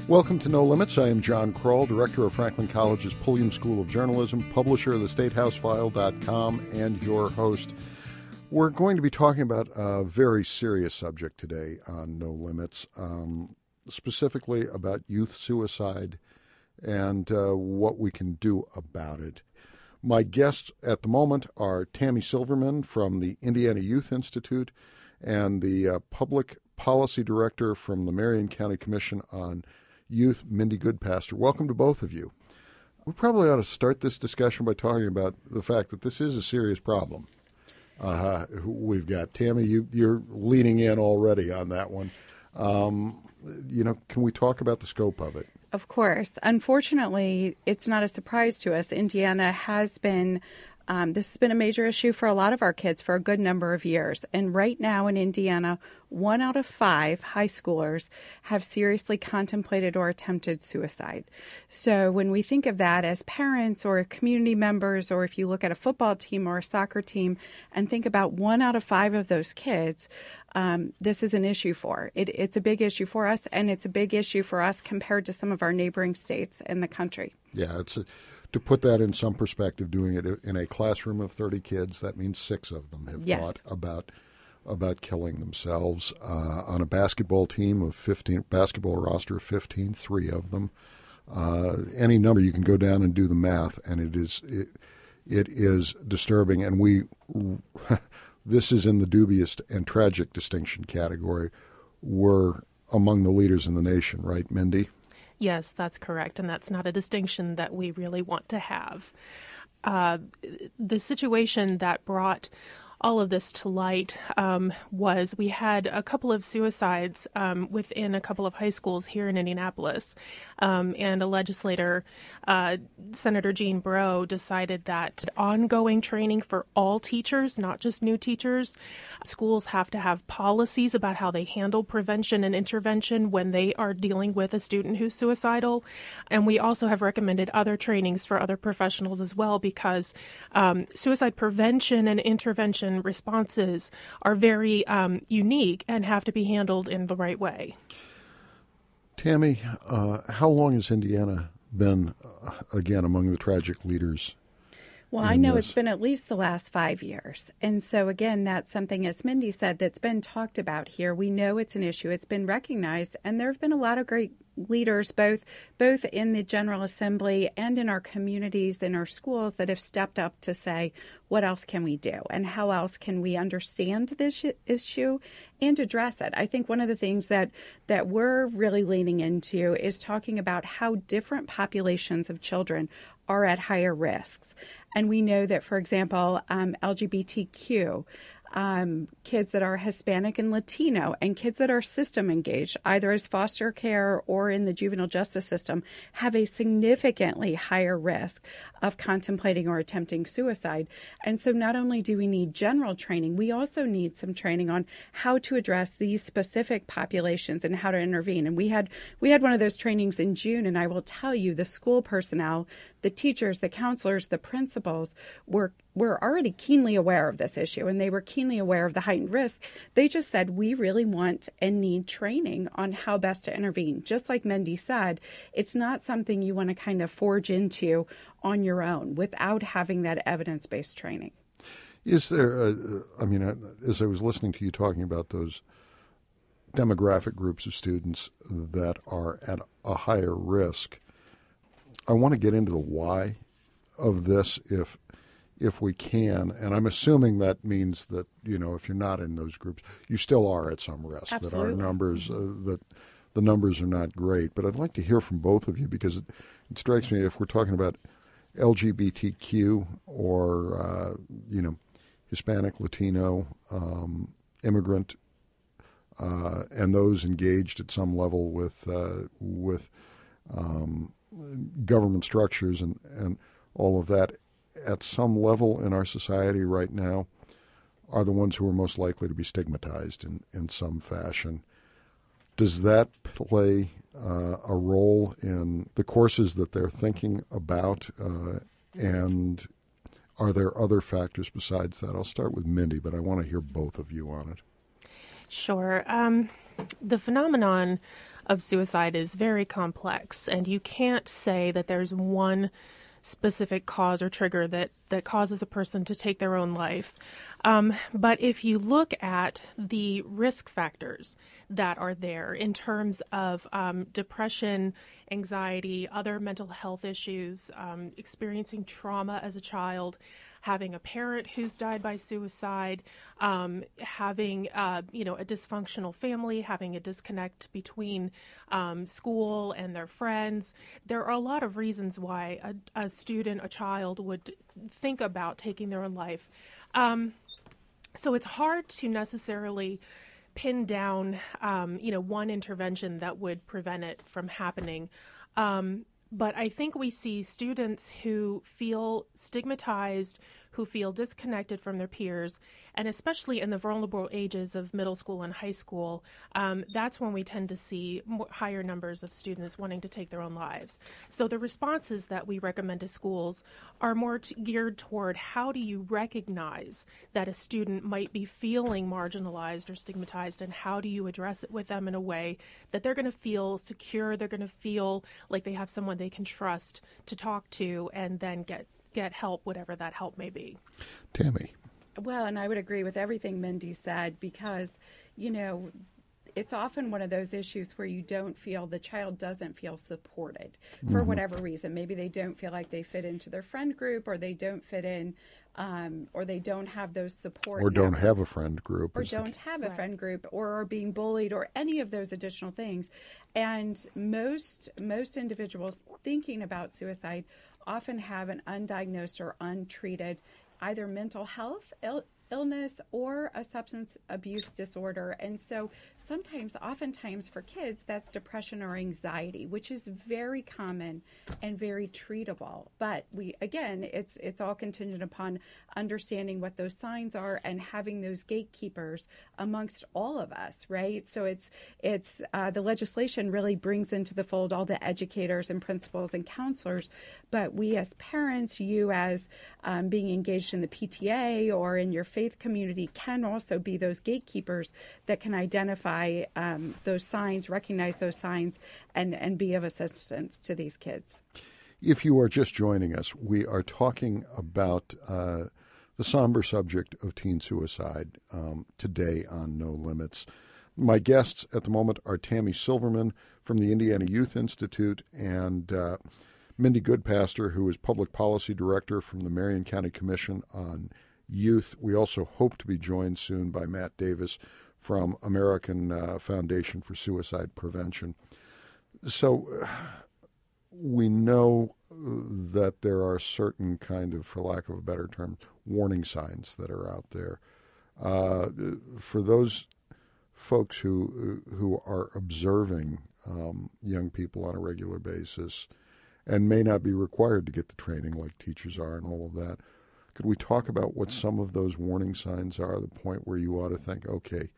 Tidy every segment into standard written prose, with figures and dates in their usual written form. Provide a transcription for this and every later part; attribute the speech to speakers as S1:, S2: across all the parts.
S1: Welcome to No Limits. I am John Kroll, Director of Franklin College's Pulliam School of Journalism, publisher of theStateHouseFile.com, and your host. We're going to be talking about a very serious subject today on No Limits, specifically about youth suicide and what we can do about it. My guests at the moment are Tammy Silverman from the Indiana Youth Institute and the Public Policy Director from the Marion County Commission on Youth, Mindy Goodpaster. Welcome to both of you. We probably ought to start this discussion by talking about the fact that this is a serious problem. We've got Tammy, you're leaning in already on that one. Can we talk about the scope of it?
S2: Of course. Unfortunately, it's not a surprise to us. Indiana has been this has been a major issue for a lot of our kids for a good number of years. And right now in Indiana, 1 out of 5 high schoolers have seriously contemplated or attempted suicide. So when we think of that as parents or community members, or if you look at a football team or a soccer team and think about 1 out of 5 of those kids, this is an issue for. It's a big issue for us, and it's a big issue for us compared to some of our neighboring states in the country.
S1: Yeah, to put that in some perspective, doing it in a classroom of 30 kids, that means 6 of them have thought about killing themselves. On a basketball team of 15, basketball roster of 15, 3 of them. Any number, you can go down and do the math, and it is disturbing. And this is in the dubious and tragic distinction category. We're among the leaders in the nation, right, Mindy?
S3: Yes, that's correct, and that's not a distinction that we really want to have. The situation that brought all of this to light was we had a couple of suicides within a couple of high schools here in Indianapolis, and a legislator, Senator Jean Breaux, decided that ongoing training for all teachers, not just new teachers, schools have to have policies about how they handle prevention and intervention when they are dealing with a student who's suicidal. And we also have recommended other trainings for other professionals as well, because suicide prevention and intervention responses are very unique and have to be handled in the right way.
S1: Tammy, how long has Indiana been, again, among the tragic leaders?
S2: Well, I know it's been at least the last 5 years. And so, again, that's something, as Mindy said, that's been talked about here. We know it's an issue. It's been recognized. And there have been a lot of great leaders, both in the General Assembly and in our communities, in our schools, that have stepped up to say, what else can we do? And how else can we understand this issue and address it? I think one of the things that we're really leaning into is talking about how different populations of children are at higher risks. And we know that, for example, LGBTQ, kids that are Hispanic and Latino, and kids that are system engaged, either as foster care or in the juvenile justice system, have a significantly higher risk of contemplating or attempting suicide. And so not only do we need general training, we also need some training on how to address these specific populations and how to intervene. And we had one of those trainings in June, and I will tell you, the school personnel, the teachers, the counselors, the principals were already keenly aware of this issue, and they were keenly aware of the heightened risk. They just said, we really want and need training on how best to intervene. Just like Mindy said, it's not something you want to kind of forge into on your own without having that evidence-based training.
S1: Is there, as I was listening to you talking about those demographic groups of students that are at a higher risk, I want to get into the why of this if we can. And I'm assuming that means that, if you're not in those groups, you still are at some risk.
S2: Absolutely.
S1: That our numbers, that the numbers are not great. But I'd like to hear from both of you, because it strikes me, if we're talking about LGBTQ or, Hispanic, Latino, immigrant, and those engaged at some level with government structures and all of that, at some level in our society right now, are the ones who are most likely to be stigmatized in some fashion. Does that play a role in the courses that they're thinking about? And are there other factors besides that? I'll start with Mindy, but I want to hear both of you on it.
S3: Sure. The phenomenon of suicide is very complex, and you can't say that there's one specific cause or trigger that causes a person to take their own life. But if you look at the risk factors that are there in terms of depression, anxiety, other mental health issues, experiencing trauma as a child, having a parent who's died by suicide, having a dysfunctional family, having a disconnect between school and their friends. There are a lot of reasons why a student, a child, would think about taking their own life. So it's hard to necessarily pin down, one intervention that would prevent it from happening. But I think we see students who feel stigmatized, who feel disconnected from their peers, and especially in the vulnerable ages of middle school and high school, that's when we tend to see higher numbers of students wanting to take their own lives. So the responses that we recommend to schools are more geared toward how do you recognize that a student might be feeling marginalized or stigmatized, and how do you address it with them in a way that they're going to feel secure, they're going to feel like they have someone they can trust to talk to, and then get help, whatever that help may be.
S1: Tammy.
S2: Well, and I would agree with everything Mindy said, because, it's often one of those issues where the child doesn't feel supported for whatever reason. Maybe they don't feel like they fit into their friend group, or they don't fit in, or they don't have those support
S1: or don't
S2: networks,
S1: have a friend group.
S2: or don't have a friend group, or are being bullied, or any of those additional things. And most individuals thinking about suicide often have an undiagnosed or untreated either mental health illness or a substance abuse disorder. And so oftentimes for kids, that's depression or anxiety, which is very common and very treatable. But it's all contingent upon understanding what those signs are and having those gatekeepers amongst all of us, right? So it's the legislation really brings into the fold all the educators and principals and counselors, but we as parents, you as being engaged in the PTA or in your faith community, can also be those gatekeepers that can identify those signs, recognize those signs, and be of assistance to these kids.
S1: If you are just joining us, we are talking about the somber subject of teen suicide today on No Limits. My guests at the moment are Tammy Silverman from the Indiana Youth Institute and Mindy Goodpaster, who is Public Policy Director from the Marion County Commission on Youth. We also hope to be joined soon by Matt Davis from American Foundation for Suicide Prevention. So we know that there are certain kind of, for lack of a better term, warning signs that are out there. For those folks who are observing young people on a regular basis and may not be required to get the training like teachers are and all of that, could we talk about what some of those warning signs are, the point where you ought to think, okay,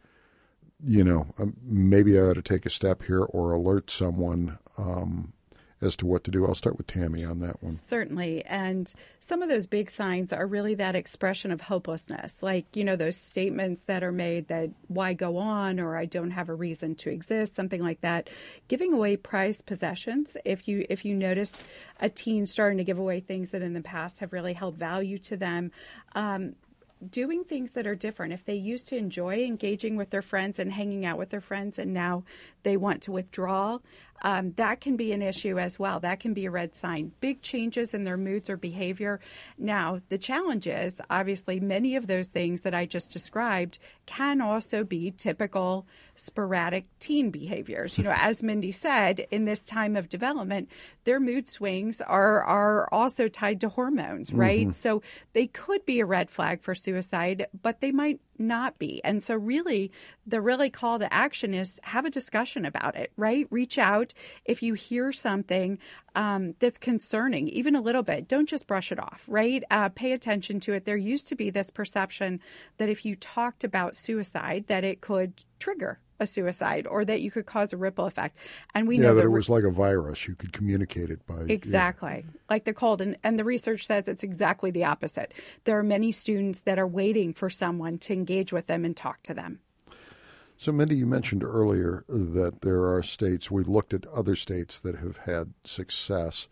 S1: maybe I ought to take a step here or alert someone as to what to do? I'll start with Tammy on that one.
S2: Certainly. And some of those big signs are really that expression of hopelessness, like, those statements that are made that why go on, or I don't have a reason to exist, something like that. Giving away prized possessions. If you notice a teen starting to give away things that in the past have really held value to them, doing things that are different. If they used to enjoy engaging with their friends and hanging out with their friends, and now they want to withdraw, that can be an issue as well. That can be a red sign. Big changes in their moods or behavior. Now, the challenge is, obviously, many of those things that I just described can also be typical sporadic teen behaviors. As Mindy said, in this time of development, their mood swings are also tied to hormones, right? Mm-hmm. So they could be a red flag for suicide, but they might not be. And so really, the call to action is have a discussion about it, right? Reach out. If you hear something that's concerning, even a little bit, don't just brush it off, right? Pay attention to it. There used to be this perception that if you talked about suicide, that it could trigger a suicide or that you could cause a ripple effect. And we know
S1: that it was like a virus. You could communicate it by...
S2: Exactly. Like the cold. And the research says it's exactly the opposite. There are many students that are waiting for someone to engage with them and talk to them.
S1: So, Mindy, you mentioned earlier that there are states, we looked at other states that have had success.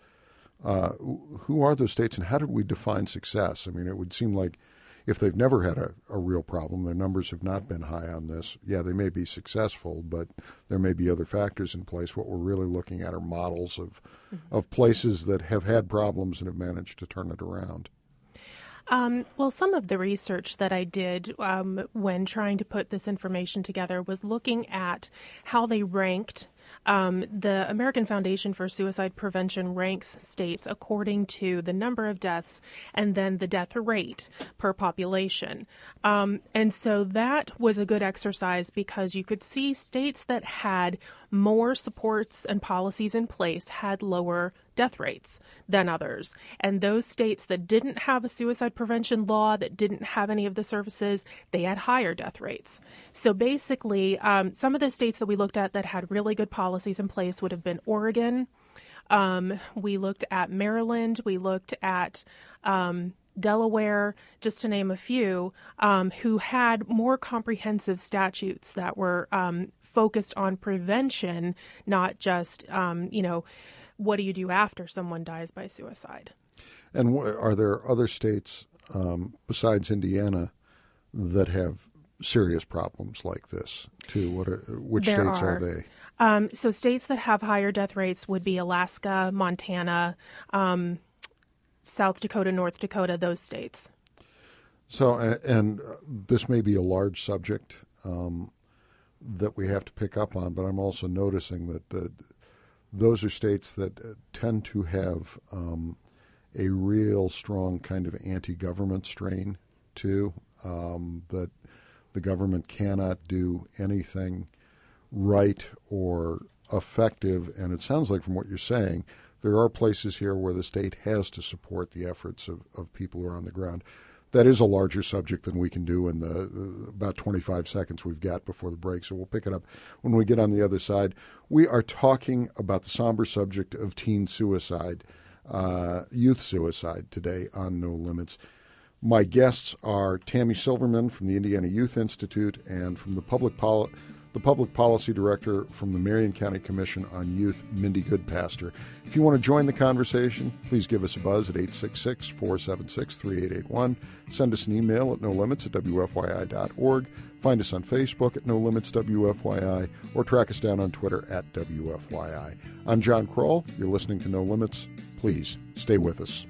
S1: Who are those states, and how did we define success? I mean, it would seem like if they've never had a real problem, their numbers have not been high on this. Yeah, they may be successful, but there may be other factors in place. What we're really looking at are models of places that have had problems and have managed to turn it around.
S3: Well, some of the research that I did when trying to put this information together was looking at how they ranked. The American Foundation for Suicide Prevention ranks states according to the number of deaths and then the death rate per population. And so that was a good exercise because you could see states that had more supports and policies in place had lower death rates than others. And those states that didn't have a suicide prevention law, that didn't have any of the services, they had higher death rates. So basically, some of the states that we looked at that had really good policies in place would have been Oregon. We looked at Maryland. We looked at Delaware, just to name a few, who had more comprehensive statutes that were focused on prevention, not just, what do you do after someone dies by suicide?
S1: And are there other states besides Indiana that have serious problems like this too? Which states are they?
S3: So states that have higher death rates would be Alaska, Montana, South Dakota, North Dakota, those states.
S1: So, and this may be a large subject that we have to pick up on, but I'm also noticing that those are states that tend to have a real strong kind of anti-government strain too, that the government cannot do anything right or effective. And it sounds like from what you're saying, there are places here where the state has to support the efforts of people who are on the ground. That is a larger subject than we can do in the about 25 seconds we've got before the break, so we'll pick it up when we get on the other side. We are talking about the somber subject of teen suicide, youth suicide today on No Limits. My guests are Tammy Silverman from the Indiana Youth Institute and from the Public Policy Director from the Marion County Commission on Youth, Mindy Goodpaster. If you want to join the conversation, please give us a buzz at 866-476-3881. Send us an email at nolimits@wfyi.org. Find us on Facebook at No Limits WFYI, or track us down on Twitter at WFYI. I'm John Kroll. You're listening to No Limits. Please stay with us.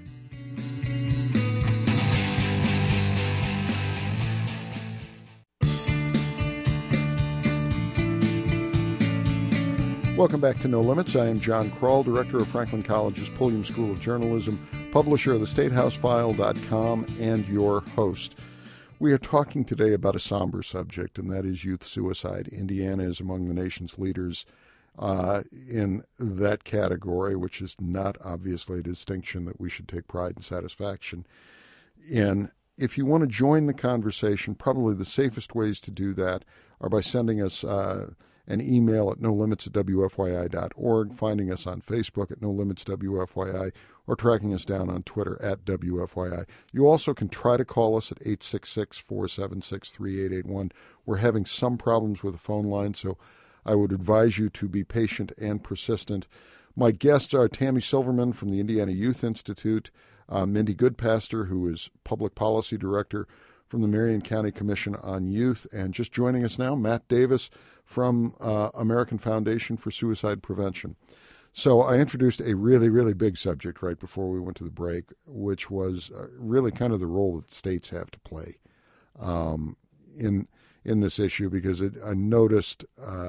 S1: Welcome back to No Limits. I am John Kroll, Director of Franklin College's Pulliam School of Journalism, publisher of theStateHouseFile.com, and your host. We are talking today about a somber subject, and that is youth suicide. Indiana is among the nation's leaders in that category, which is not obviously a distinction that we should take pride and satisfaction in. If you want to join the conversation, probably the safest ways to do that are by sending us an email at nolimits@wfyi.org, finding us on Facebook at nolimitswfyi, or tracking us down on Twitter at WFYI. You also can try to call us at 866-476-3881. We're having some problems with the phone line, so I would advise you to be patient and persistent. My guests are Tammy Silverman from the Indiana Youth Institute, Mindy Goodpaster, who is Public Policy Director from the Marion County Commission on Youth, and just joining us now, Matt Davis from American Foundation for Suicide Prevention. So I introduced a really, really big subject right before we went to the break, which was really kind of the role that states have to play in this issue, because I noticed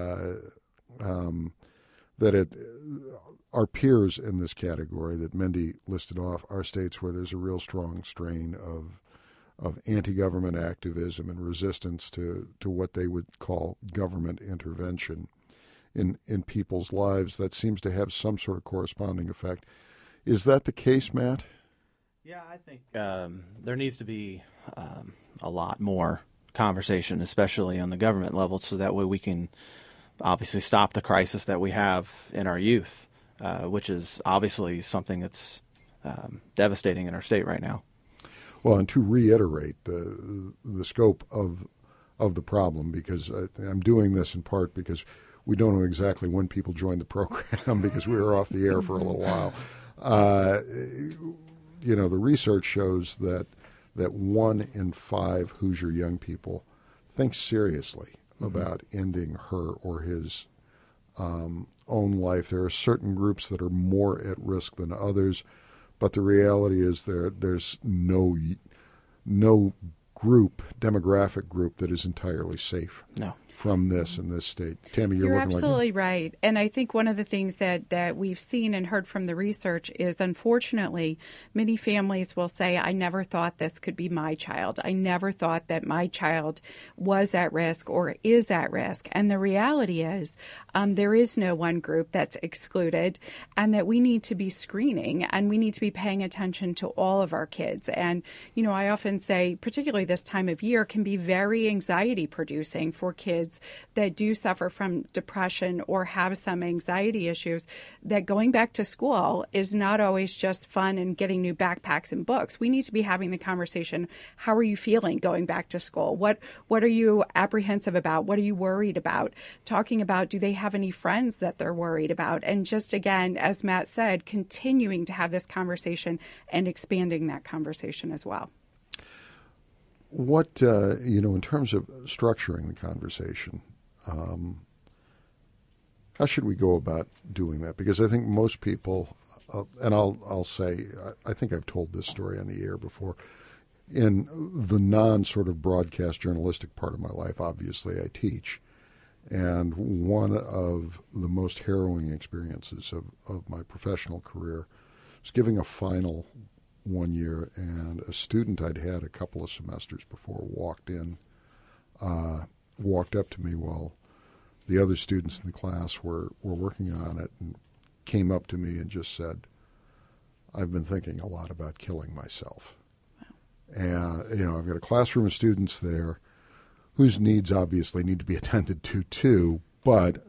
S1: that our peers in this category that Mindy listed off are states where there's a real strong strain of anti-government activism and resistance to what they would call government intervention in people's lives. That seems to have some sort of corresponding effect. Is that the case, Matt?
S4: Yeah, I think there needs to be a lot more conversation, especially on the government level, so that way we can obviously stop the crisis that we have in our youth, which is obviously something that's devastating in our state right now.
S1: Well, and to reiterate, the scope of of the problem, because I'm doing this in part because we don't know exactly when people join the program because we were off the air for a little while. The research shows that 1 in 5 Hoosier young people thinks seriously about ending her or his own life. There are certain groups that are more at risk than others, but the reality is there's no demographic group that is entirely safe from this in this state. Tammy, you're looking
S2: absolutely right. And I think one of the things that we've seen and heard from the research is, unfortunately, many families will say, I never thought this could be my child. I never thought that my child was at risk or is at risk. And the reality is there is no one group that's excluded, and that we need to be screening and we need to be paying attention to all of our kids. And, I often say, particularly this time of year, can be very anxiety producing for kids that do suffer from depression or have some anxiety issues, that going back to school is not always just fun and getting new backpacks and books. We need to be having the conversation, how are you feeling going back to school? What are you apprehensive about? What are you worried about? Talking about, do they have any friends that they're worried about? And just again, as Matt said, continuing to have this conversation and expanding that conversation as well.
S1: What, in terms of structuring the conversation, how should we go about doing that? Because I think most people, and I'll say, I think I've told this story on the air before, in the non-sort of broadcast journalistic part of my life, obviously I teach. And one of the most harrowing experiences of my professional career was giving a final one year, and a student I'd had a couple of semesters before walked up to me while the other students in the class were working on it, and came up to me and just said, I've been thinking a lot about killing myself. Wow. And, I've got a classroom of students there whose needs obviously need to be attended to too, but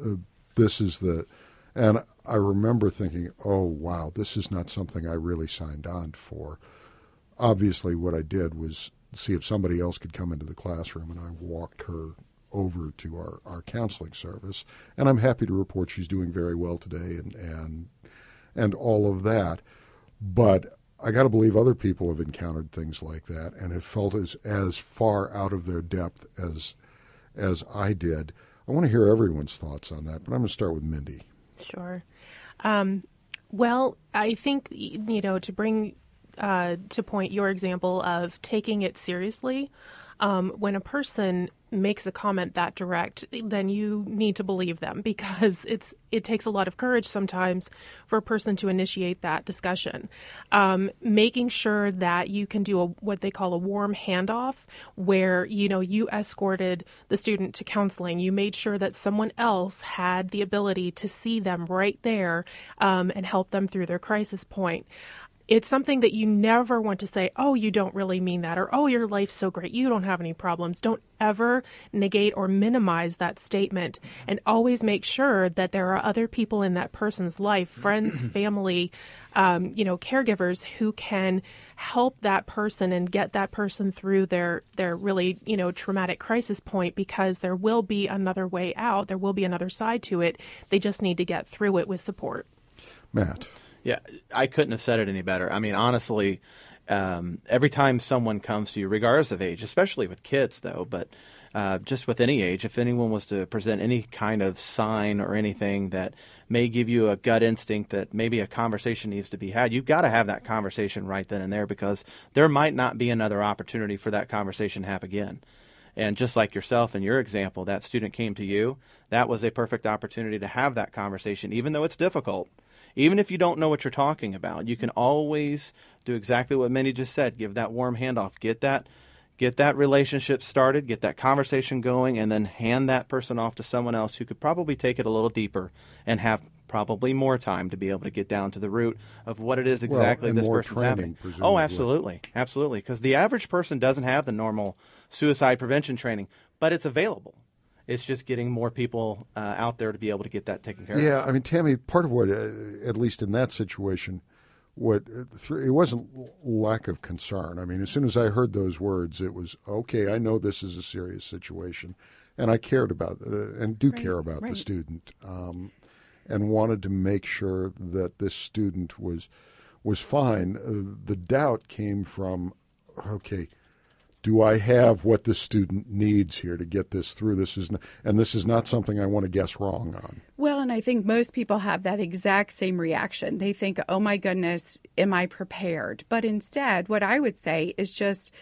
S1: and I remember thinking, oh, wow, this is not something I really signed on for. Obviously, what I did was see if somebody else could come into the classroom, and I walked her over to our counseling service. And I'm happy to report she's doing very well today and all of that. But I got to believe other people have encountered things like that and have felt as far out of their depth as I did. I want to hear everyone's thoughts on that, but I'm going to start with Mindy.
S3: Sure. Well, I think, to bring to point your example of taking it seriously, when a person makes a comment that direct, then you need to believe them, because it takes a lot of courage sometimes for a person to initiate that discussion. Making sure that you can do what they call a warm handoff, where you escorted the student to counseling. You made sure that someone else had the ability to see them right there and help them through their crisis point. It's something that you never want to say, oh, you don't really mean that, or, oh, your life's so great, you don't have any problems. Don't ever negate or minimize that statement, and always make sure that there are other people in that person's life, friends, family, caregivers, who can help that person and get that person through their really, traumatic crisis point, because there will be another way out. There will be another side to it. They just need to get through it with support.
S1: Matt.
S4: Yeah, I couldn't have said it any better. I mean, honestly, every time someone comes to you, regardless of age, especially with kids, though, but just with any age, if anyone was to present any kind of sign or anything that may give you a gut instinct that maybe a conversation needs to be had, you've got to have that conversation right then and there, because there might not be another opportunity for that conversation to happen again. And just like yourself in your example, that student came to you, that was a perfect opportunity to have that conversation, even though it's difficult. Even if you don't know what you're talking about, you can always do exactly what Mindy just said. Give that warm handoff. Get that relationship started, get that conversation going, and then hand that person off to someone else who could probably take it a little deeper and have probably more time to be able to get down to the root of what it is exactly this person's having. Oh, absolutely. Absolutely. Because the average person doesn't have the normal suicide prevention training, but it's available. It's just getting more people out there to be able to get that taken care of.
S1: Yeah, I mean, Tammy, part of what, at least in that situation, it wasn't lack of concern. I mean, as soon as I heard those words, it was, okay, I know this is a serious situation, and I cared about and do care about the student, and wanted to make sure that this student was fine. The doubt came from, okay, do I have what this student needs here to get this through? This is not something I want to guess wrong on.
S2: Well, and I think most people have that exact same reaction. They think, oh my goodness, am I prepared? But instead, what I would say is just,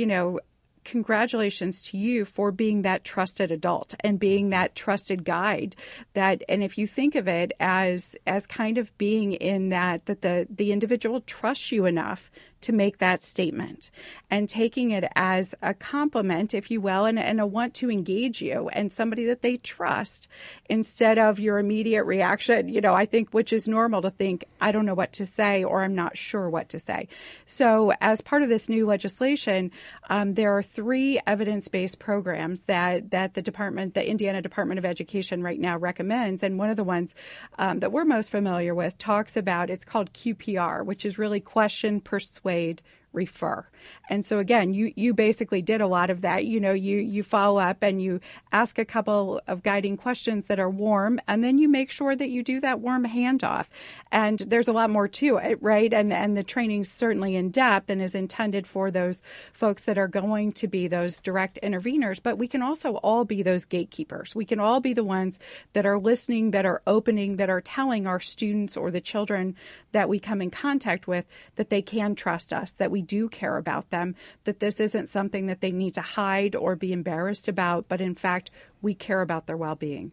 S2: congratulations to you for being that trusted adult and being that trusted guide. And if you think of it as kind of being in that the individual trusts you enough to make that statement and taking it as a compliment, if you will, and a want to engage you and somebody that they trust instead of your immediate reaction, I think, which is normal to think, I don't know what to say or I'm not sure what to say. So as part of this new legislation, there are 3 evidence-based programs that the Indiana Department of Education right now recommends. And one of the ones that we're most familiar with talks about, it's called QPR, which is really question, persuade, refer. And so again, you basically did a lot of that. You follow up and you ask a couple of guiding questions that are warm, and then you make sure that you do that warm handoff. And there's a lot more to it, right? And the training's certainly in depth and is intended for those folks that are going to be those direct interveners. But we can also all be those gatekeepers. We can all be the ones that are listening, that are opening, that are telling our students or the children that we come in contact with that they can trust us, that we do care about them, that this isn't something that they need to hide or be embarrassed about, but in fact, we care about their well-being.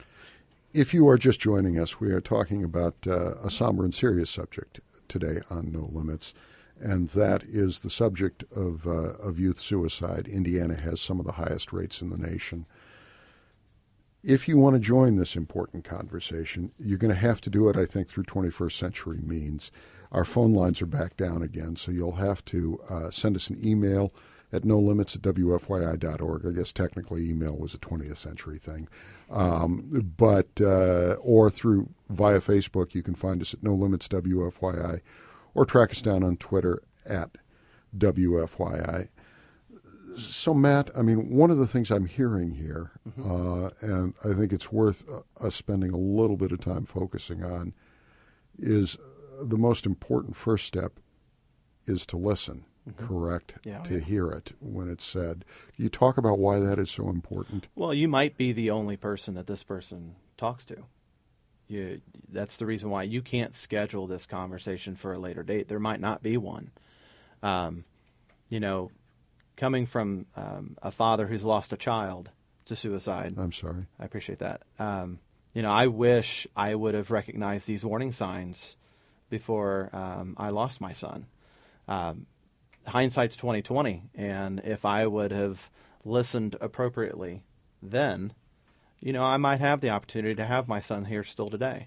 S1: If you are just joining us, we are talking about a somber and serious subject today on No Limits, and that is the subject of youth suicide. Indiana has some of the highest rates in the nation. If you want to join this important conversation, you're going to have to do it, I think, through 21st century means. Our phone lines are back down again, so you'll have to send us an email at nolimits@wfyi.org. I guess technically email was a 20th century thing. Or via Facebook, you can find us at No Limits WFYI, or track us down on Twitter at WFYI. So, Matt, I mean, one of the things I'm hearing here, and I think it's worth us spending a little bit of time focusing on, is the most important first step is to listen, correct?
S4: Yeah,
S1: to hear it when it's said. You talk about why that is so important.
S4: Well, you might be the only person that this person talks to. That's the reason why you can't schedule this conversation for a later date. There might not be one. Coming from a father who's lost a child to suicide.
S1: I'm sorry.
S4: I appreciate that. I wish I would have recognized these warning signs before I lost my son. Hindsight's 20/20, and if I would have listened appropriately then, I might have the opportunity to have my son here still today.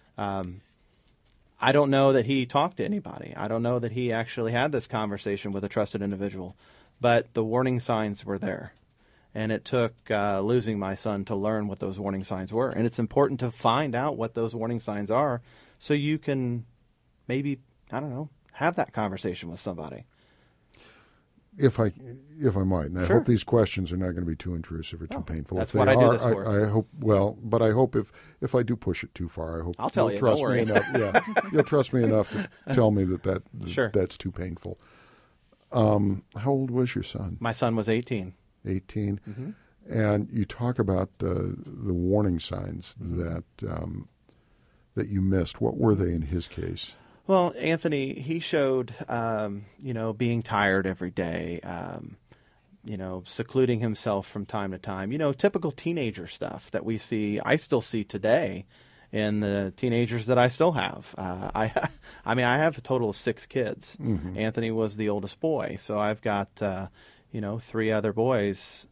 S4: I don't know that he talked to anybody. I don't know that he actually had this conversation with a trusted individual, but the warning signs were there. And it took losing my son to learn what those warning signs were. And it's important to find out what those warning signs are so you can maybe, have that conversation with somebody.
S1: If I might, and I
S4: Sure.
S1: hope these questions are not going to be too intrusive or too painful.
S4: That's
S1: if
S4: what
S1: they
S4: I do
S1: are,
S4: this for.
S1: I hope. Well, but I hope if I do push it too far, I hope
S4: I'll tell
S1: you'll
S4: you,
S1: trust
S4: don't worry.
S1: me enough. Yeah, you'll trust me enough to tell me that
S4: Sure.
S1: that's too painful. How old was your son?
S4: My son was 18.
S1: 18. And you talk about the warning signs that you missed. What were they in his case?
S4: Well, Anthony, he showed, being tired every day, secluding himself from time to time, typical teenager stuff that I still see today in the teenagers that I still have. I have a total of 6 kids. Anthony was the oldest boy. So I've got, 3 other boys,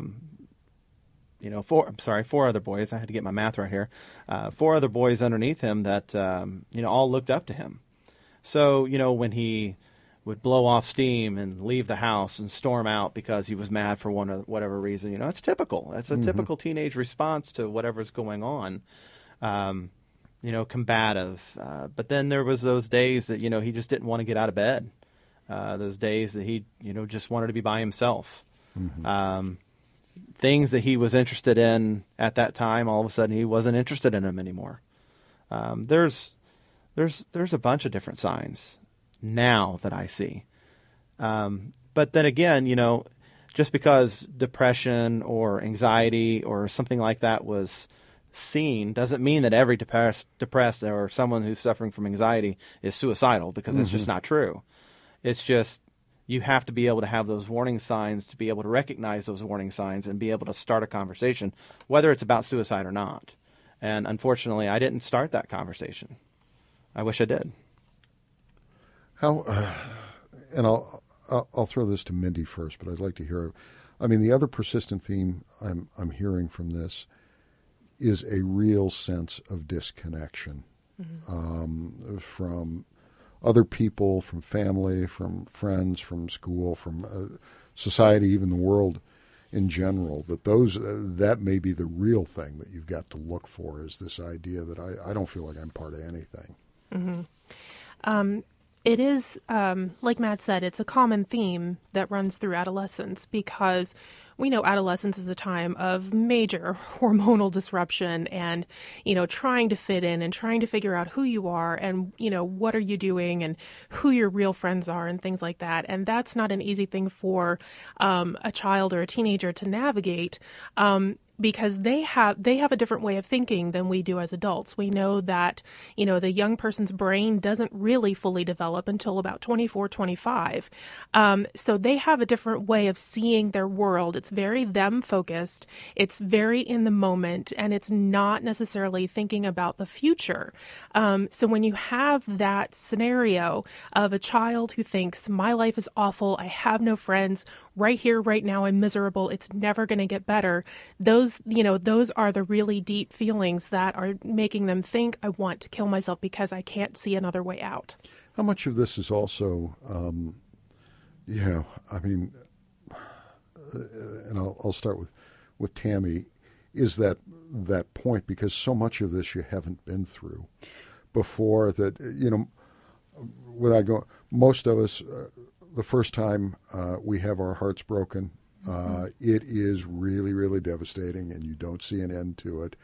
S4: 4 other boys. I had to get my math right here. 4 other boys underneath him that, all looked up to him. So, when he would blow off steam and leave the house and storm out because he was mad for one or whatever reason, it's typical. That's a typical teenage response to whatever's going on. combative. But then there was those days that, he just didn't want to get out of bed. Those days that he, just wanted to be by himself. Mm-hmm. Things that he was interested in at that time, all of a sudden he wasn't interested in them anymore. There's a bunch of different signs now that I see. But then again, just because depression or anxiety or something like that was seen doesn't mean that every depressed or someone who's suffering from anxiety is suicidal, because that's just not true. It's just you have to be able to have those warning signs, to be able to recognize those warning signs and be able to start a conversation, whether it's about suicide or not. And unfortunately, I didn't start that conversation. I wish I did.
S1: How? And I'll throw this to Mindy first, but I'd like to hear. I mean, the other persistent theme I'm hearing from this is a real sense of disconnection from other people, from family, from friends, from school, from society, even the world in general. That may be the real thing that you've got to look for, is this idea that I don't feel like I'm part of anything.
S3: Mm-hmm. It is, like Matt said, it's a common theme that runs through adolescence, because we know adolescence is a time of major hormonal disruption and, trying to fit in and trying to figure out who you are and, what are you doing and who your real friends are and things like that. And that's not an easy thing for a child or a teenager to navigate. Because they have a different way of thinking than we do as adults. We know that, the young person's brain doesn't really fully develop until about 24, 25. So they have a different way of seeing their world. It's very them-focused. It's very in the moment, and it's not necessarily thinking about the future. So when you have that scenario of a child who thinks, my life is awful, I have no friends, right here, right now, I'm miserable, it's never going to get better, those are the really deep feelings that are making them think, I want to kill myself because I can't see another way out.
S1: How much of this is also, and I'll start with Tammy, is that point, because so much of this you haven't been through before, that, without going, most of us, the first time we have our hearts broken, it is really, really devastating, and you don't see an end to it.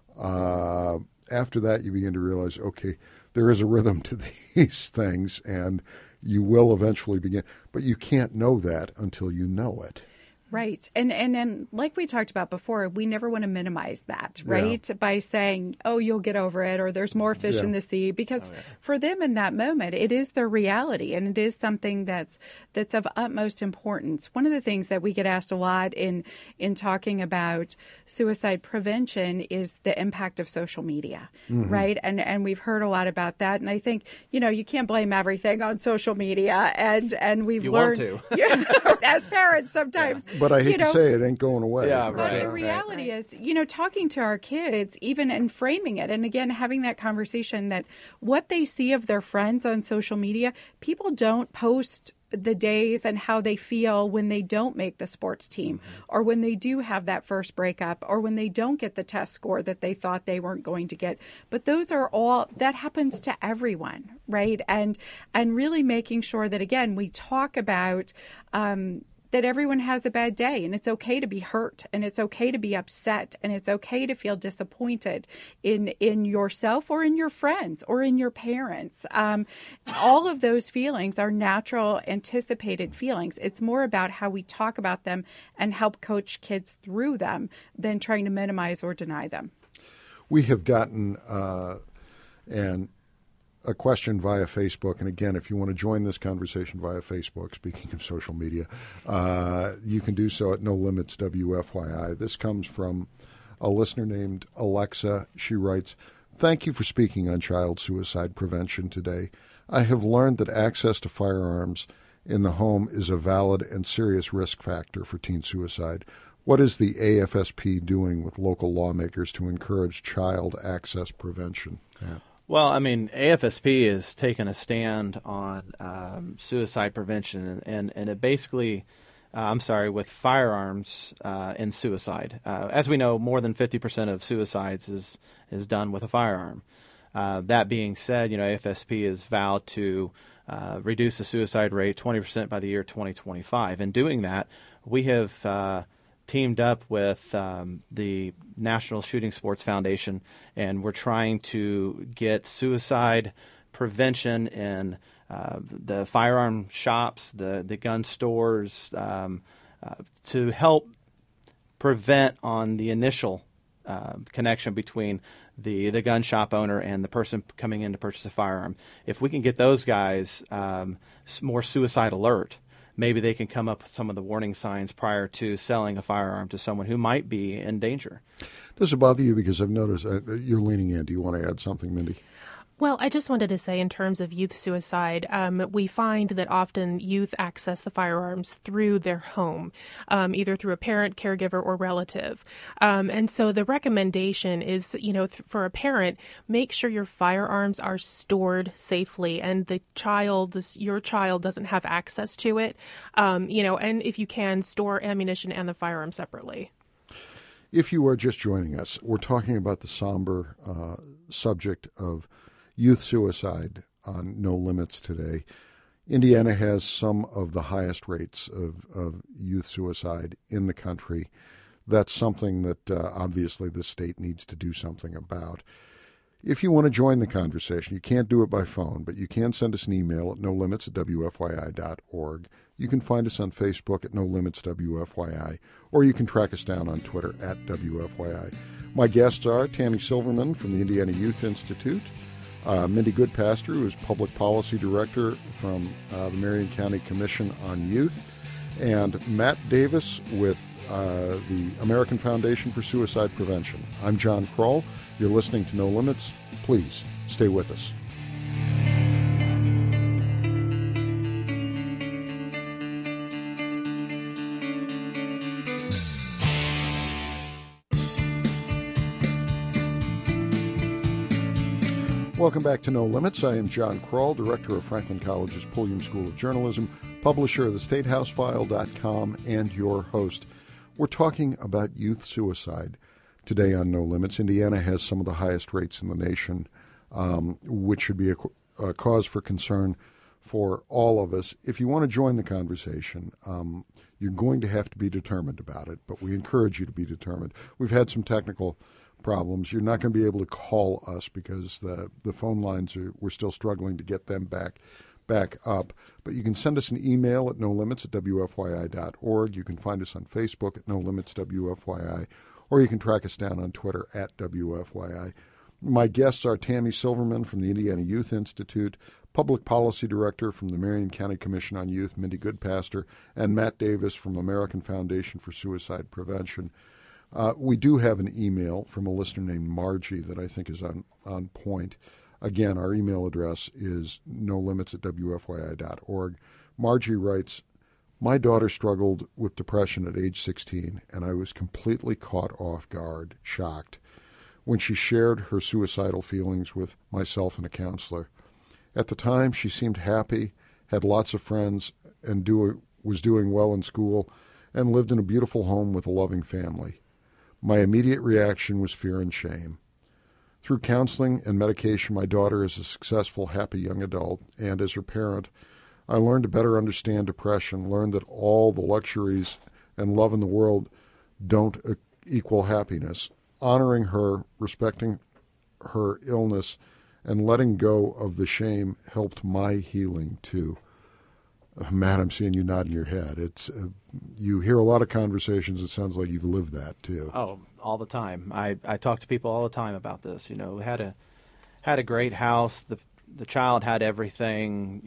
S1: After that, you begin to realize, okay, there is a rhythm to these things, and you will eventually begin. But you can't know that until you know it.
S2: Right. And like we talked about before, we never want to minimize that, right? Yeah. By saying, oh, you'll get over it, or there's more fish in the sea, because for them in that moment, it is their reality, and it is something that's of utmost importance. One of the things that we get asked a lot in talking about suicide prevention is the impact of social media, right? And we've heard a lot about that. And I think, you can't blame everything on social media, and we've learned as parents sometimes.
S1: Yeah. But I hate to say it ain't going away.
S4: Yeah, right.
S2: But the reality is, talking to our kids, even and framing it, and again, having that conversation that what they see of their friends on social media, people don't post the days and how they feel when they don't make the sports team, or when they do have that first breakup, or when they don't get the test score that they thought they weren't going to get. But those are all, that happens to everyone, right? And really making sure that, again, we talk about that everyone has a bad day, and it's okay to be hurt, and it's okay to be upset, and it's okay to feel disappointed in yourself or in your friends or in your parents. All of those feelings are natural, anticipated feelings. It's more about how we talk about them and help coach kids through them than trying to minimize or deny them.
S1: We have gotten a question via Facebook. And again, if you want to join this conversation via Facebook, speaking of social media, you can do so at No Limits WFYI. This comes from a listener named Alexa. She writes, "Thank you for speaking on child suicide prevention today. I have learned that access to firearms in the home is a valid and serious risk factor for teen suicide. What is the AFSP doing with local lawmakers to encourage child access prevention?" Yeah.
S4: Well, AFSP has taken a stand on suicide prevention, and it basically, with firearms and suicide. As we know, more than 50% of suicides is done with a firearm. That being said, AFSP has vowed to reduce the suicide rate 20% by the year 2025. In doing that, we have teamed up with the National Shooting Sports Foundation, and we're trying to get suicide prevention in the firearm shops, the gun stores, to help prevent on the initial connection between the gun shop owner and the person coming in to purchase a firearm. If we can get those guys more suicide alert, maybe they can come up with some of the warning signs prior to selling a firearm to someone who might be in danger.
S1: Does it bother you? Because I've noticed you're leaning in. Do you want to add something, Mindy?
S3: Well, I just wanted to say in terms of youth suicide, we find that often youth access the firearms through their home, either through a parent, caregiver, or relative. And so the recommendation is, for a parent, make sure your firearms are stored safely and your child doesn't have access to it. And if you can, store ammunition and the firearm separately.
S1: If you are just joining us, we're talking about the somber subject of youth suicide on No Limits today. Indiana has some of the highest rates of youth suicide in the country. That's something that obviously the state needs to do something about. If you want to join the conversation, you can't do it by phone, but you can send us an email at nolimits@wfyi.org. You can find us on Facebook at NoLimitsWFYI, or you can track us down on Twitter at WFYI. My guests are Tammy Silverman from the Indiana Youth Institute, Mindy Goodpaster, who is Public Policy Director from the Marion County Commission on Youth, and Matt Davis with the American Foundation for Suicide Prevention. I'm John Kroll. You're listening to No Limits. Please stay with us. Welcome back to No Limits. I am John Kroll, Director of Franklin College's Pulliam School of Journalism, publisher of thestatehousefile.com, and your host. We're talking about youth suicide today on No Limits. Indiana has some of the highest rates in the nation, which should be a cause for concern for all of us. If you want to join the conversation, you're going to have to be determined about it, but we encourage you to be determined. We've had some technical problems. You're not going to be able to call us because the phone lines we're still struggling to get them back up. But you can send us an email at nolimits@wfyi.org. You can find us on Facebook at nolimitswfyi, or you can track us down on Twitter at WFYI. My guests are Tammy Silverman from the Indiana Youth Institute, Public Policy Director from the Marion County Commission on Youth, Mindy Goodpaster, and Matt Davis from American Foundation for Suicide Prevention. We do have an email from a listener named Margie that I think is on point. Again, our email address is nolimits@wfyi.org. Margie writes, "My daughter struggled with depression at age 16, and I was completely caught off guard, shocked, when she shared her suicidal feelings with myself and a counselor. At the time, she seemed happy, had lots of friends, and was doing well in school, and lived in a beautiful home with a loving family. My immediate reaction was fear and shame. Through counseling and medication, my daughter is a successful, happy young adult, and as her parent, I learned to better understand depression, learned that all the luxuries and love in the world don't equal happiness. Honoring her, respecting her illness, and letting go of the shame helped my healing, too." Matt, I'm seeing you nodding your head. It's you hear a lot of conversations. It sounds like you've lived that too.
S4: Oh, all the time. I talk to people all the time about this. We had a great house. The child had everything.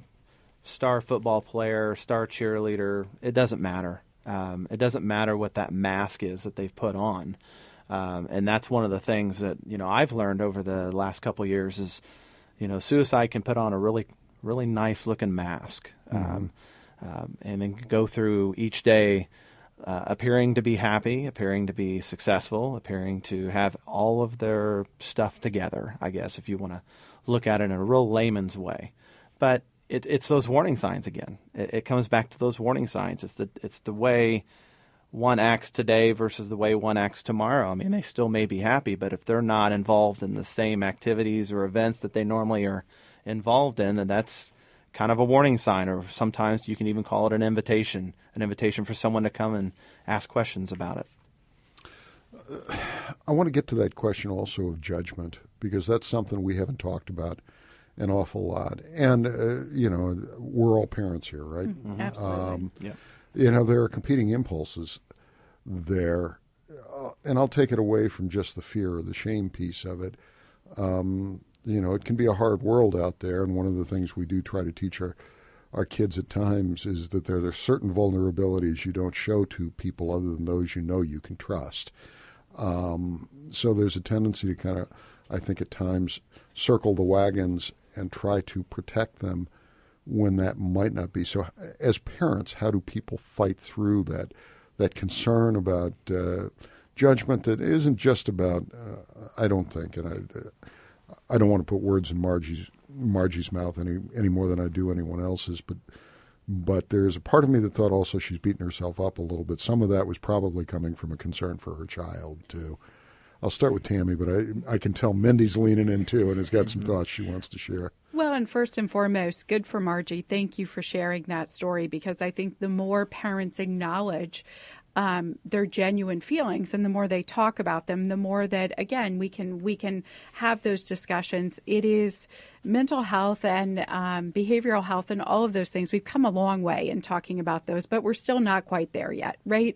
S4: Star football player, star cheerleader. It doesn't matter. It doesn't matter what that mask is that they've put on. And that's one of the things that I've learned over the last couple of years is suicide can put on a really nice looking mask. And then go through each day appearing to be happy, appearing to be successful, appearing to have all of their stuff together, I guess, if you want to look at it in a real layman's way. But it's those warning signs again. It comes back to those warning signs. It's the way one acts today versus the way one acts tomorrow. I mean, they still may be happy, but if they're not involved in the same activities or events that they normally are involved in, then that's kind of a warning sign, or sometimes you can even call it an invitation for someone to come and ask questions about it.
S1: I want to get to that question also of judgment, because that's something we haven't talked about an awful lot. And, we're all parents here, right?
S2: Mm-hmm. Absolutely.
S1: There are competing impulses there. And I'll take it away from just the fear or the shame piece of it. It can be a hard world out there. And one of the things we do try to teach our kids at times is that there's certain vulnerabilities you don't show to people other than those you can trust. So there's a tendency to kind of, I think at times, circle the wagons and try to protect them when that might not be. So as parents, how do people fight through that concern about judgment that isn't just about, I don't think, and I don't want to put words in Margie's mouth any more than I do anyone else's, but there's a part of me that thought also she's beating herself up a little bit. Some of that was probably coming from a concern for her child, too. I'll start with Tammy, but I can tell Mindy's leaning in, too, and has got some thoughts she wants to share.
S2: Well, and first and foremost, good for Margie. Thank you for sharing that story, because I think the more parents acknowledge their genuine feelings, and the more they talk about them, the more that, again, we can have those discussions. It is mental health and behavioral health and all of those things. We've come a long way in talking about those, but we're still not quite there yet, right?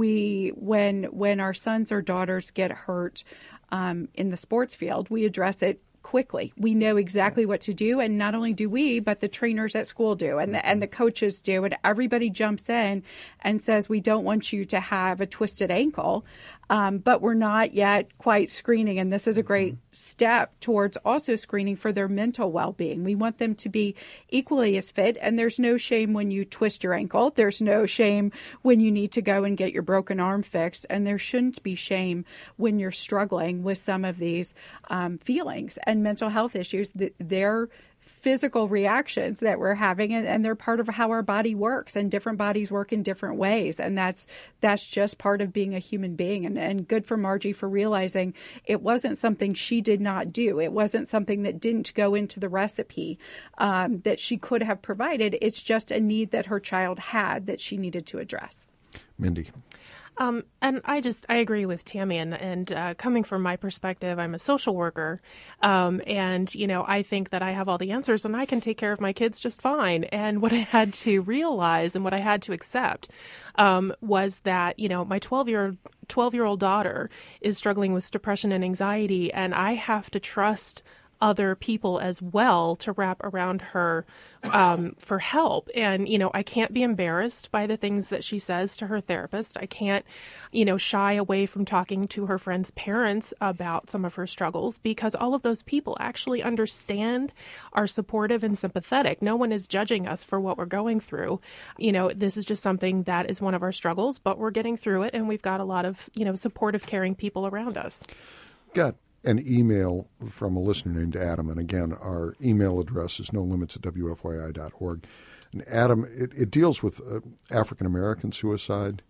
S2: When our sons or daughters get hurt in the sports field, we address it quickly. We know exactly what to do, and not only do we, but the trainers at school do, and the coaches do, and everybody jumps in and says, we don't want you to have a twisted ankle, but we're not yet quite screening, and this is a great step towards also screening for their mental well-being. We want them to be equally as fit, and there's no shame when you twist your ankle. There's no shame when you need to go and get your broken arm fixed, and there shouldn't be shame when you're struggling with some of these feelings and mental health issues. They're physical reactions that we're having, and they're part of how our body works, and different bodies work in different ways, and that's just part of being a human being. And good for Margie for realizing it wasn't something she did not do. It wasn't something that didn't go into the recipe that she could have provided. It's just a need that her child had that she needed to address.
S1: Mindy.
S3: And I agree with Tammy, and coming from my perspective, I'm a social worker, and, I think that I have all the answers and I can take care of my kids just fine. And what I had to realize and what I had to accept was that, my 12-year-old daughter is struggling with depression and anxiety, and I have to trust other people as well to wrap around her for help. And, I can't be embarrassed by the things that she says to her therapist. I can't, shy away from talking to her friends' parents about some of her struggles, because all of those people actually understand, are supportive and sympathetic. No one is judging us for what we're going through. This is just something that is one of our struggles, but we're getting through it, and we've got a lot of, supportive, caring people around us.
S1: Got an email from a listener named Adam, and again, our email address is nolimits@wfyi.org. And Adam, it deals with African-American suicide,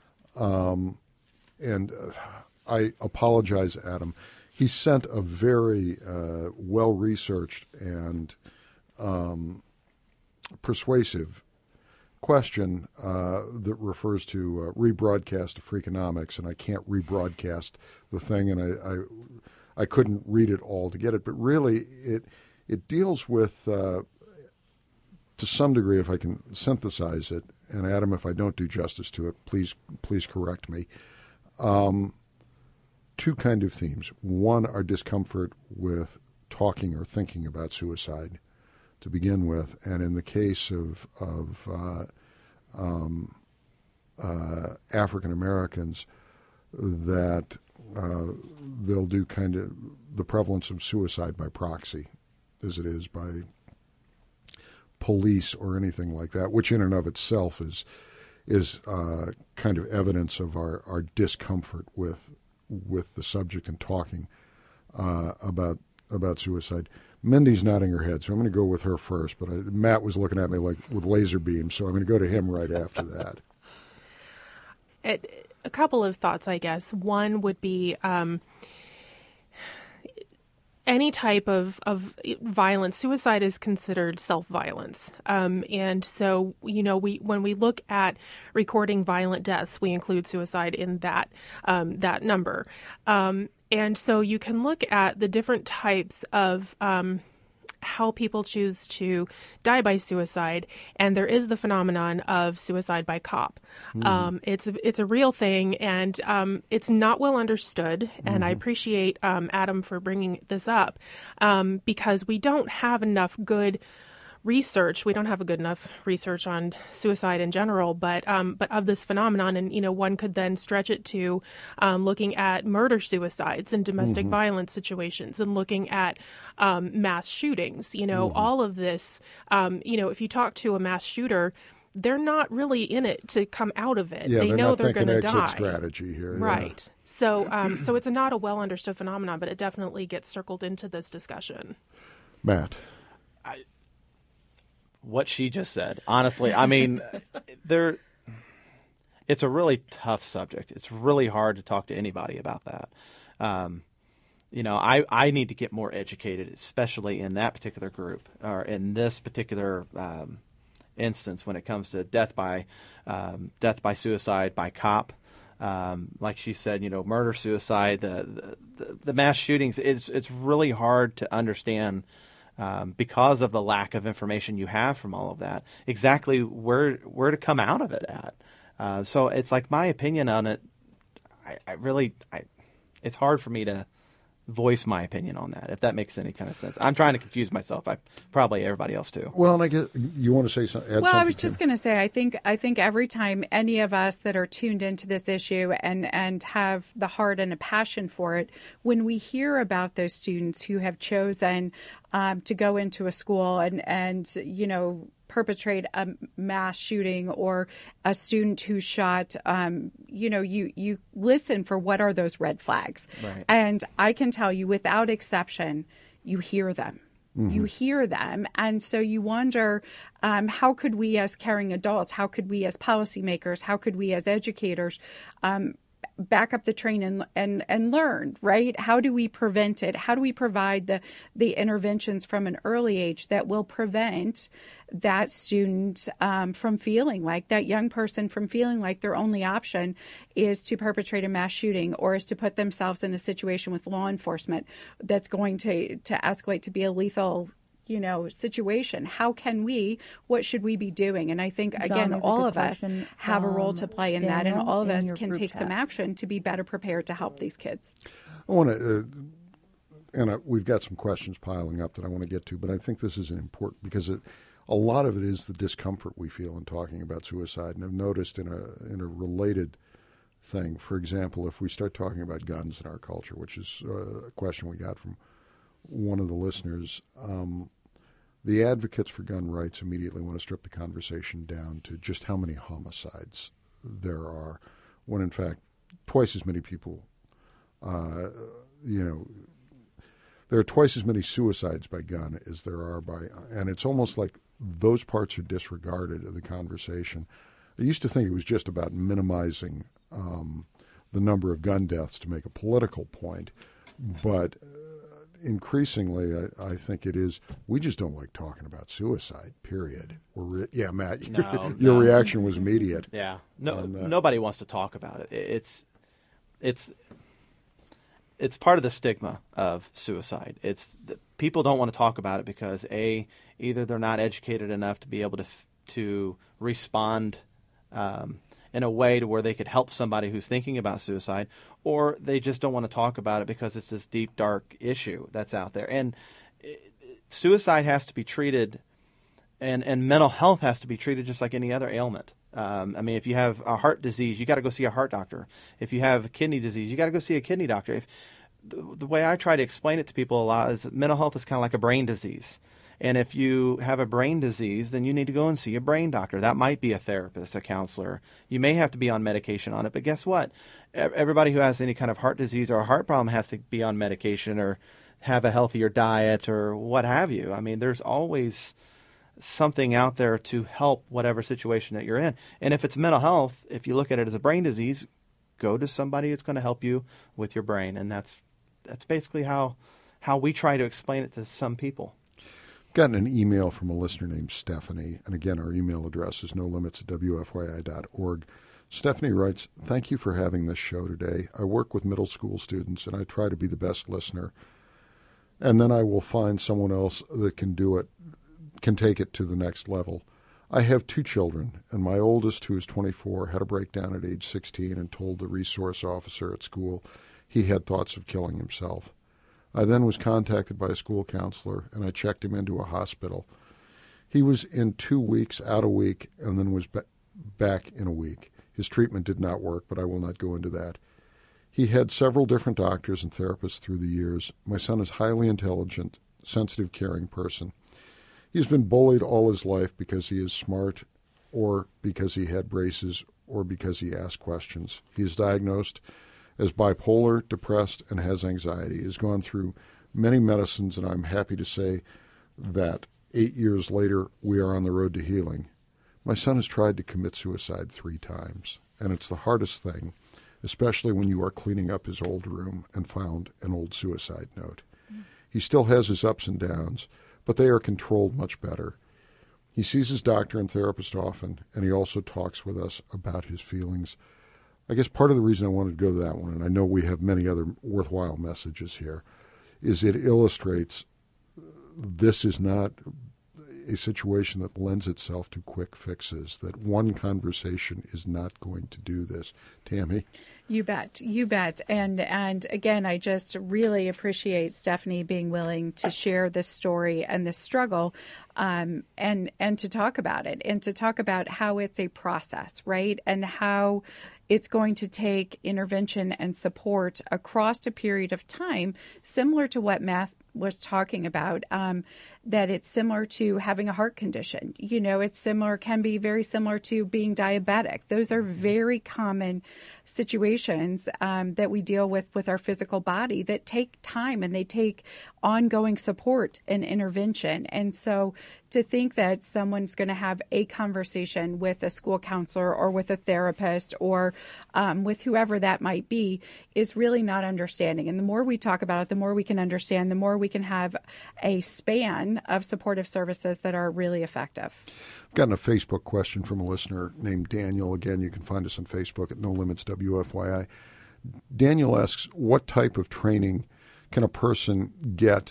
S1: and I apologize, Adam. He sent a very well-researched and persuasive question that refers to rebroadcast of Freakonomics, and I can't rebroadcast the thing, and I couldn't read it all to get it, but really it deals with, to some degree, if I can synthesize it, and Adam, if I don't do justice to it, please correct me, two kind of themes. One, our discomfort with talking or thinking about suicide to begin with, and in the case of African Americans, that they'll do kind of the prevalence of suicide by proxy, as it is by police or anything like that, which in and of itself is kind of evidence of our discomfort with the subject and talking about suicide. Mindy's nodding her head, so I'm going to go with her first, but Matt was looking at me like with laser beams, so I'm going to go to him right after that.
S3: A couple of thoughts, I guess. One would be any type of violence. Suicide is considered self-violence. And so, when we look at recording violent deaths, we include suicide in that number. And so you can look at the different types of how people choose to die by suicide, and there is the phenomenon of suicide by cop. It's a real thing, and it's not well understood. And I appreciate Adam for bringing this up because we don't have enough good research. We don't have a good enough research on suicide in general, but of this phenomenon, and one could then stretch it to looking at murder suicides and domestic violence situations, and looking at mass shootings. All of this. If you talk to a mass shooter, they're not really in it to come out of it.
S1: Yeah,
S3: they know they're
S1: going to die.
S3: exit
S1: strategy here,
S3: right? Yeah. So it's not a well understood phenomenon, but it definitely gets circled into this discussion.
S1: Matt.
S4: What she just said, honestly, I mean, it's a really tough subject. It's really hard to talk to anybody about that. I need to get more educated, especially in that particular group or in this particular instance when it comes to death by suicide by cop. Like she said, murder, suicide, the mass shootings. It's really hard to understand. Because of the lack of information you have from all of that, exactly where to come out of it at. So it's like my opinion on it. It's hard for me to voice my opinion on that, if that makes any kind of sense. I'm trying to confuse myself. Probably everybody else too.
S1: Well, and I guess you want to say something.
S2: Well, I was just going to say, I think every time any of us that are tuned into this issue and have the heart and a passion for it, when we hear about those students who have chosen to go into a school and perpetrate a mass shooting, or a student who shot, you listen for what are those red flags.
S4: Right.
S2: And I can tell you without exception, you hear them. You hear them. And so you wonder, how could we as caring adults, how could we as policymakers, how could we as educators back up the train and learn, right? How do we prevent it? How do we provide the interventions from an early age that will prevent that student from feeling like, that young person from feeling like their only option is to perpetrate a mass shooting, or is to put themselves in a situation with law enforcement that's going to escalate to be a lethal situation. What should we be doing? And I think, again, all of us have a role to play in that, and all of us can take some action to be better prepared to help these kids.
S1: I want to, and we've got some questions piling up that I want to get to, but I think this is important because a lot of it is the discomfort we feel in talking about suicide. And I've noticed in a related thing, for example, if we start talking about guns in our culture, which is a question we got from one of the listeners, the advocates for gun rights immediately want to strip the conversation down to just how many homicides there are, when in fact twice as many people, there are twice as many suicides by gun as there are by, and it's almost like those parts are disregarded of the conversation. I used to think it was just about minimizing the number of gun deaths to make a political point, but increasingly, I think it is. We just don't like talking about suicide. Period. Matt, your reaction was immediate.
S4: Yeah, nobody wants to talk about it. It's part of the stigma of suicide. People don't want to talk about it because either they're not educated enough to be able to respond in a way to where they could help somebody who's thinking about suicide, or they just don't want to talk about it because it's this deep, dark issue that's out there. And suicide has to be treated, and mental health has to be treated just like any other ailment. If you have a heart disease, you got to go see a heart doctor. If you have a kidney disease, you got to go see a kidney doctor. The way I try to explain it to people a lot is that mental health is kind of like a brain disease. And if you have a brain disease, then you need to go and see a brain doctor. That might be a therapist, a counselor. You may have to be on medication on it. But guess what? Everybody who has any kind of heart disease or a heart problem has to be on medication or have a healthier diet or what have you. I mean, there's always something out there to help whatever situation that you're in. And if it's mental health, if you look at it as a brain disease, go to somebody that's going to help you with your brain. And that's basically how we try to explain it to some people.
S1: Gotten an email from a listener named Stephanie, and again, our email address is nolimits@wfyi.org. Stephanie writes, "Thank you for having this show today. I work with middle school students, and I try to be the best listener. And then I will find someone else that can do it, can take it to the next level. I have 2 children, and my oldest, who is 24, had a breakdown at age 16 and told the resource officer at school he had thoughts of killing himself. I then was contacted by a school counselor, and I checked him into a hospital. He was in 2 weeks, out a week, and then was back in a week. His treatment did not work, but I will not go into that. He had several different doctors and therapists through the years. My son is highly intelligent, sensitive, caring person. He's been bullied all his life because he is smart, or because he had braces, or because he asked questions. He is diagnosed as bipolar, depressed, and has anxiety. He has gone through many medicines, and I'm happy to say that 8 years later, we are on the road to healing. My son has tried to commit suicide 3 times, and it's the hardest thing, especially when you are cleaning up his old room and found an old suicide note. He still has his ups and downs, but they are controlled much better. He sees his doctor and therapist often, and he also talks with us about his feelings. I guess part of the reason I wanted to go to that one, and I know we have many other worthwhile messages here, is it illustrates this is not a situation that lends itself to quick fixes, that one conversation is not going to do this. Tammy?
S2: You bet. And again, I just really appreciate Stephanie being willing to share this story and this struggle, and to talk about it, and to talk about how it's a process, right? And how it's going to take intervention and support across a period of time, similar to what Matt was talking about, that it's similar to having a heart condition. You know, can be very similar to being diabetic. Those are very common situations that we deal with our physical body that take time, and they take ongoing support and intervention. And so to think that someone's going to have a conversation with a school counselor or with a therapist or with whoever that might be is really not understanding. And the more we talk about it, the more we can understand, the more we can have a span of supportive services that are really effective.
S1: I've gotten a Facebook question from a listener named Daniel. Again, you can find us on Facebook at No Limits WFYI. Daniel asks, what type of training can a person get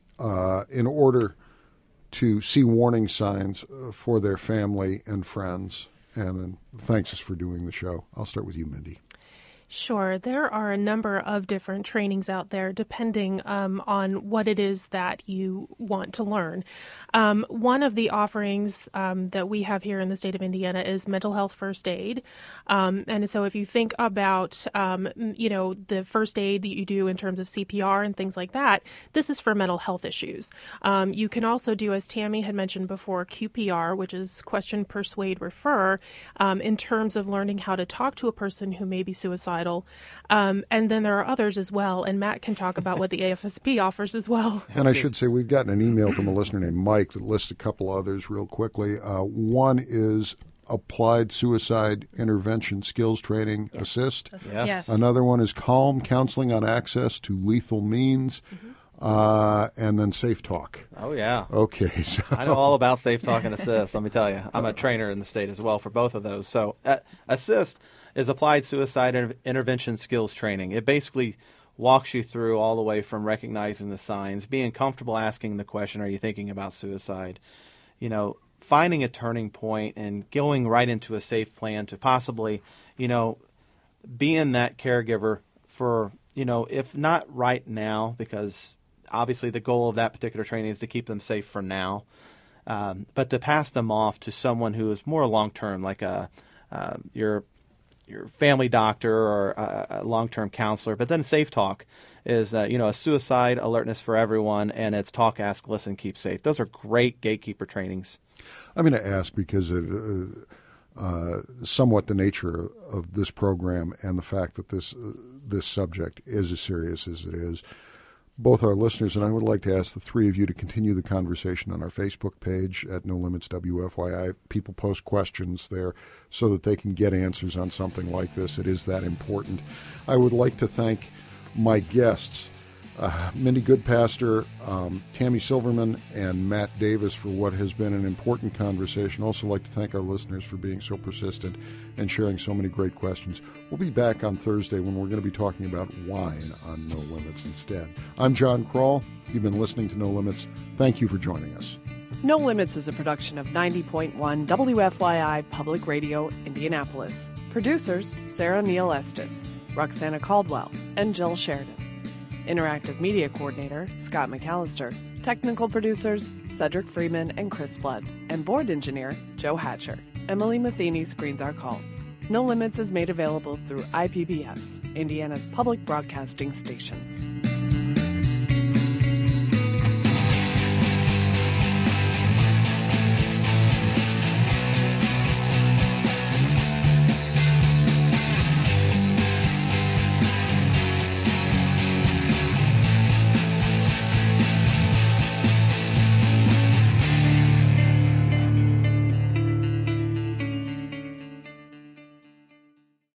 S1: in order to see warning signs for their family and friends? And then thanks us for doing the show. I'll start with you, Mindy.
S3: Sure. There are a number of different trainings out there depending on what it is that you want to learn. One of the offerings that we have here in the state of Indiana is mental health first aid. And so if you think about, the first aid that you do in terms of CPR and things like that, this is for mental health issues. You can also do, as Tammy had mentioned before, QPR, which is question, persuade, refer, in terms of learning how to talk to a person who may be suicidal. And then there are others as well, and Matt can talk about what the AFSP offers as well.
S1: And I should say we've gotten an email from a listener named Mike that lists a couple others real quickly. One is Applied Suicide Intervention Skills Training, yes. ASSIST.
S2: Yes.
S1: Another one is Calm Counseling on Access to Lethal Means. And then Safe Talk.
S4: Oh, yeah.
S1: Okay. So.
S4: I know all about Safe Talk and ASSIST, let me tell you. I'm a trainer in the state as well for both of those. So ASSIST is Applied Suicide Intervention Skills Training. It basically walks you through all the way from recognizing the signs, being comfortable asking the question, are you thinking about suicide? Finding a turning point and going right into a safe plan to possibly, being that caregiver for, if not right now, because obviously the goal of that particular training is to keep them safe for now, but to pass them off to someone who is more long-term, like your family doctor or a long-term counselor. But then Safe Talk is, a suicide alertness for everyone, and it's talk, ask, listen, keep safe. Those are great gatekeeper trainings.
S1: I'm going to ask because of somewhat the nature of this program and the fact that this subject is as serious as it is. both our listeners, and I would like to ask the three of you to continue the conversation on our Facebook page at No Limits WFYI. People post questions there so that they can get answers on something like this. It is that important. I would like to thank my guests, Mindy Goodpaster, Tammy Silverman, and Matt Davis for what has been an important conversation. Also like to thank our listeners for being so persistent and sharing so many great questions. We'll be back on Thursday when we're going to be talking about wine on No Limits instead. I'm John Kroll. You've been listening to No Limits. Thank you for joining us.
S5: No Limits is a production of 90.1 WFYI Public Radio, Indianapolis. Producers, Sarah Neal Estes, Roxana Caldwell, and Jill Sheridan. Interactive Media Coordinator, Scott McAllister. Technical producers, Cedric Freeman and Chris Flood. And Board Engineer, Joe Hatcher. Emily Matheny screens our calls. No Limits is made available through IPBS, Indiana's public broadcasting stations.